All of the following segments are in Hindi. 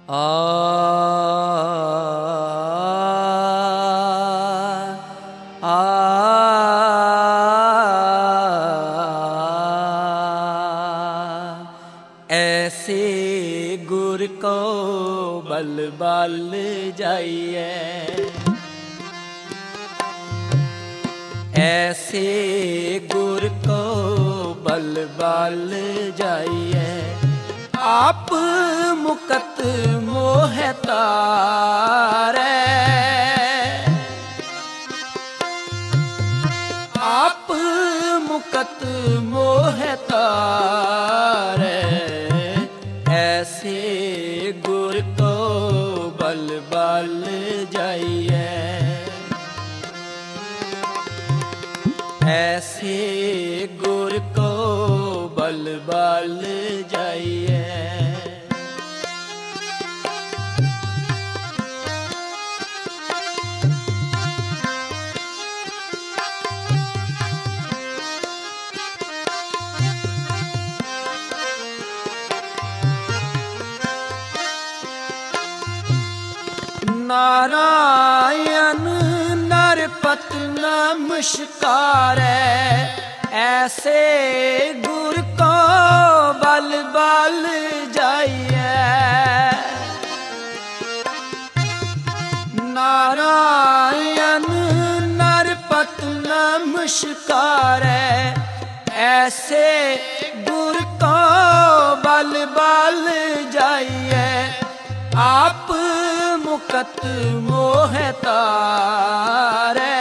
आ ऐसे गुर को बल बल जाइए, ऐसे गुर को बल बल जाइए। आप मुकत मोह तारे, आप मुकत मोह तारे। ऐसे गुर को बल बल जाइए, ऐसे गुर को बल बल जाइए। नारायण नरपत नमस्कार, ऐसे गुर को बल बल जाइए। नारायण नरपत नमस्कार, ऐसे गुर को बल बल जाइए। आप मुकत मोह तारे,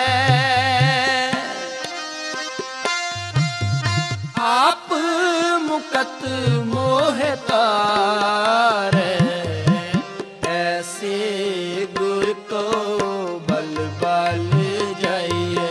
आप मुकत मोह तारे। ऐसे गुर को बल बल जाइए,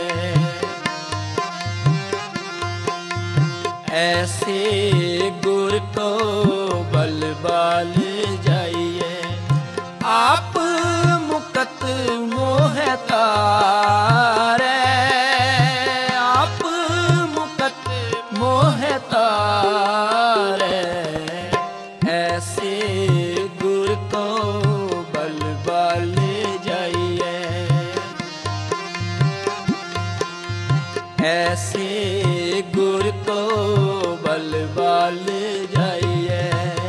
ऐसे गुर को बल बल जाइए। आप मुकत मोह तारे, आप मुकत मोह तारे। ऐसे गुर को बल बल जाइए, ऐसे गुर को बल बल जाइए।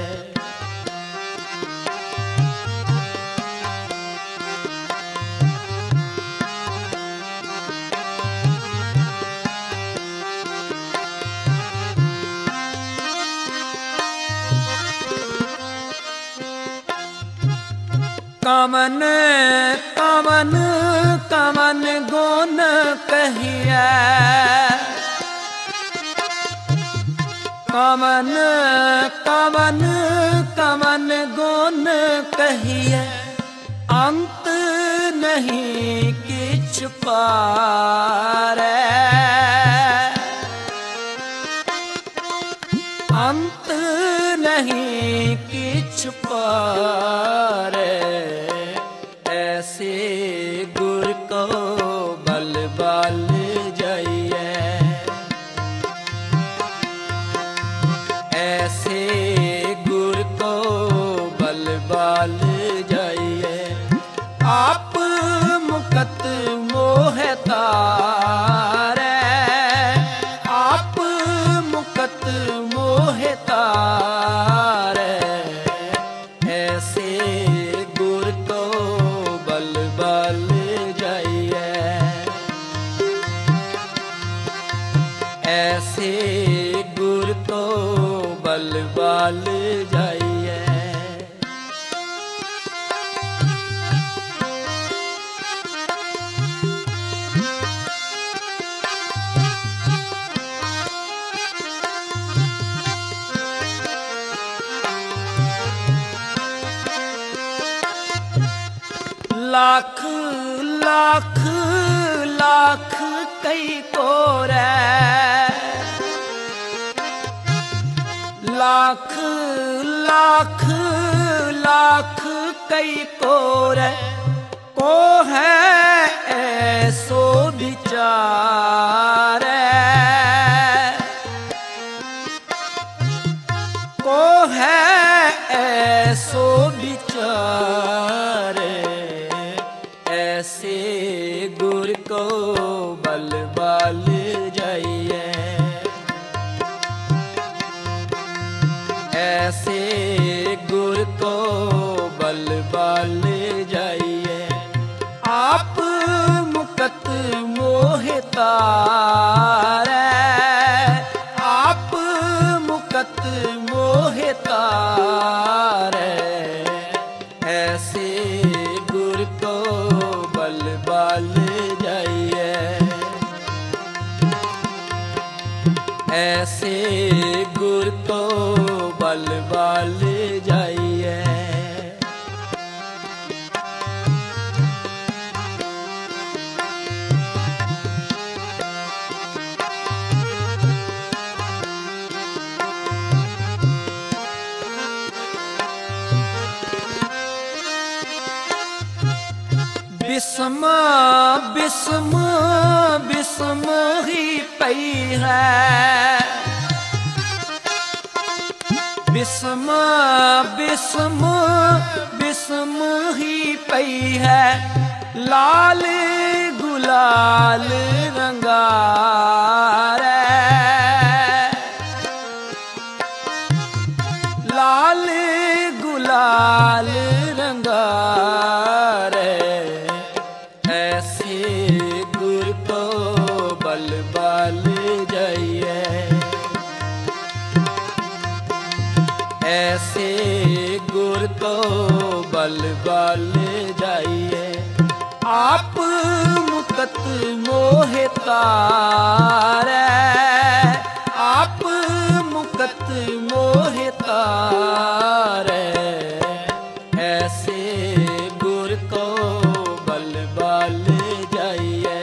कमन कमन कमन गुण कहिए, कमन कमन कमन गुण कहिए। अंत नहीं किछ पारे, अंत नहीं किछ पारे। ऐसे गुर को बल बल जाइए, ऐसे गुर को बल बल जाइए। आप मुकत मोह तारे, आप मुकत मोह तारे। ऐसे गुर को बल बल जाइए, ऐसे गुर को बल बल जाइए। लाख लाख लाख कई कोरे, लाख लाख लाख कई कोरे। को है ऐसो विचार, को है ऐसो विचार। संसारे, ऐसे गुर को बल बाल जाइए, ऐसे गुर को बल बाल जाइए। आप मुकत मोह तारै, आप मुकत मोह तारै, ऐसे गुर को बल बाल जाइए, ऐसे गुर को बल बाल जाइए। बिस्म बिस्म बिस्म ही पई है, बिस्म बिस्म बिस्म ही पई है, लाल गुलाल रंगारै, लाल गुलाल रंगारै, ऐसे गुर को बल बाल जाइए, ऐसे गुर को बल बाल जाइए। आप मुकत मोह तारै, आप मुकत मोह तारै, ऐसे गुर को बल बाल जाइए,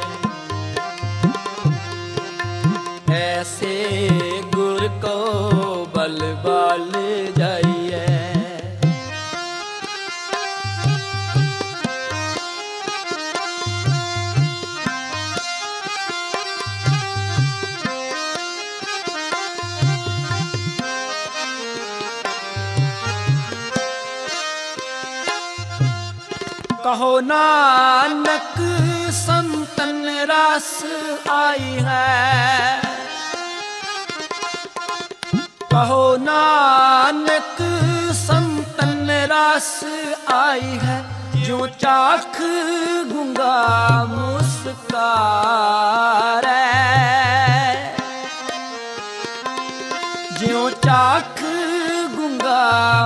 ऐसे गुर को बल बाल जाइए। कहो नानक संतन रस आई है, कहो नानक संतन रस आई है, जो चाख गूंगा मुस्कारै, जो चाख गूंगा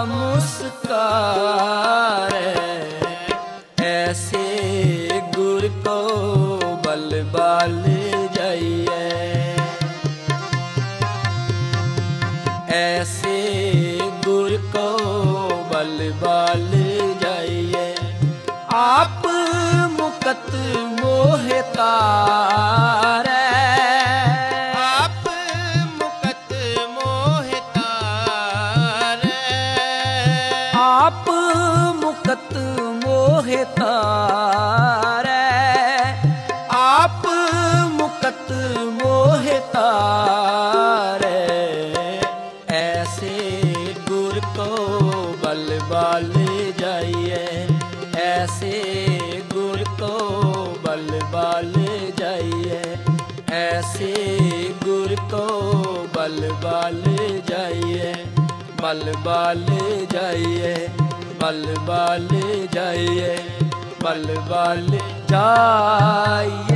मुस्कारै, ऐसे गुर को बल बाल जाइए, ऐसे गुर को बल बाल जाइए। आप मुकत मोह तारै, आप मुकत मोह तारै, आप मुकत मोह तारै, आप मुकत मोह तारै, ऐसे गुर को बल बाल जाइए, ऐसे गुर को बल बाल जाइए, ऐसे गुर को बल बाल जाइए, बल बाल जाइए, बल बाल जाइए, बल बाल जाइए।